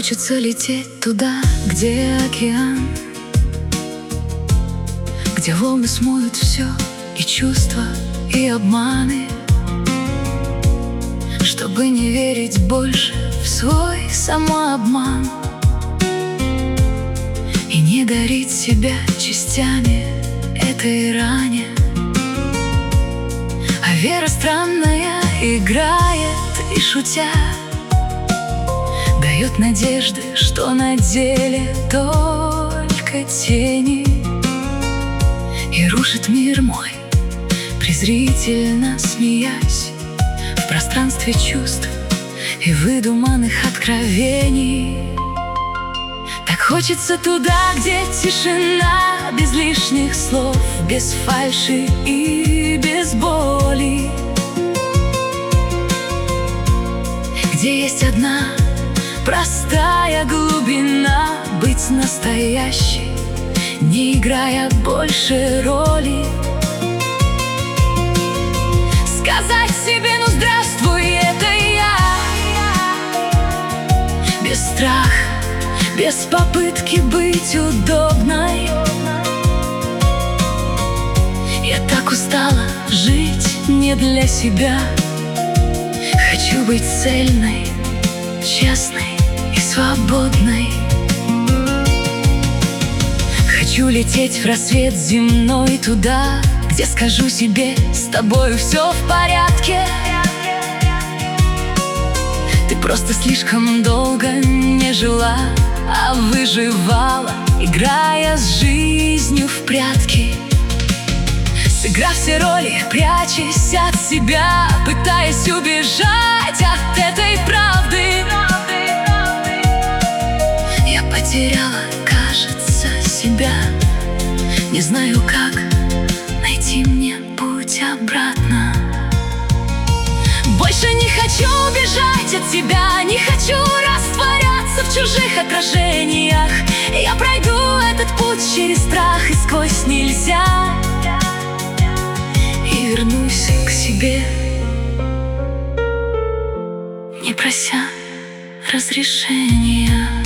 хочется лететь туда, где океан, где волны смоют все, и чувства, и обманы, чтобы не верить больше в свой самообман и не дарить себя частями этой ране. А вера странная играет и, шутя, дает надежды, что на деле только тени, и рушит мир мой, презрительно смеясь, в пространстве чувств и выдуманных откровений. Так хочется туда, где тишина, без лишних слов, без фальши и без боли, где есть одна простая глубина, быть настоящей, не играя больше роли. Сказать себе: ну здравствуй, это я, без страха, без попытки быть удобной. Я так устала жить не для себя. Хочу быть цельной, честной и свободной. Хочу лететь в рассвет земной туда, где скажу себе: с тобою все в порядке. Ты просто слишком долго не жила, а выживала, играя с жизнью в прятки, сыграв все роли, прячась от себя, пытаясь убежать от этой правды. Я потеряла, кажется, себя. Не знаю, как найти мне путь обратно. Больше не хочу убежать от тебя, не хочу растворяться в чужих отражениях. Я пройду этот путь через страх и сквозь нельзя, и вернусь к себе, не прося разрешения.